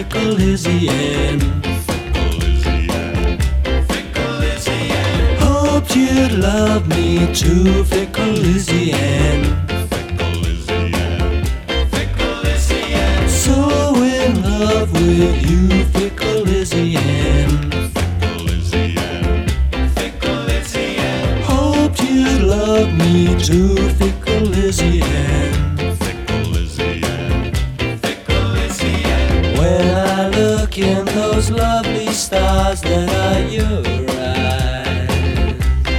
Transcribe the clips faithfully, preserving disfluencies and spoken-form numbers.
fickle is the end. Fickle is the end. Fickle is the end. Hoped you'd love me too, fickle is the end. Fickle is the end. Fickle is the end. So in love with you, fickle is the end. Fickle is the end. Fickle is the end. Hoped you'd love me too, fickle is the end. Fickle is the end. Fickle is the end. When I look in those lovely stars that are your eyes,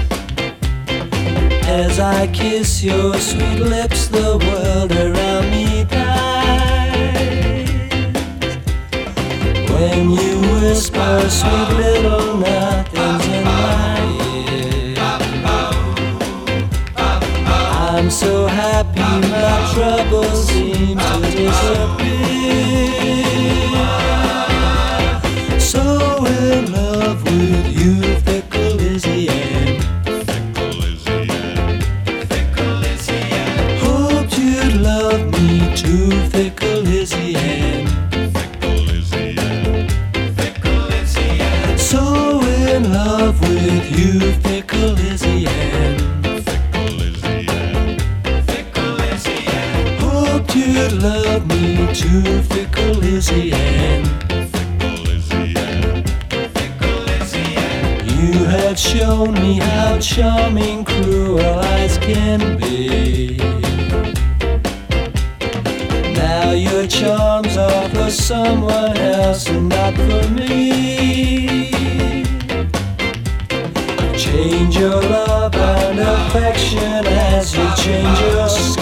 as I kiss your sweet lips, the world around me dies. When you whisper sweet little nothings in my ear, I'm so happy my troubles seem to disappear. So in love with you, fickle is the end. Fickle is the end. Fickle is the end. Hoped you'd love me too, fickle is the end. Fickle is the end. Fickle is the end. So in love with you, fickle is the end. Fickle is the end. Fickle is the end. Hoped you'd love me too, fickle is the end. Fickle is the end. Fickle is the end. You had shown me how charming cruel eyes can be. Now your charms are for someone else and not for me. Change your love and affection as you change your skin.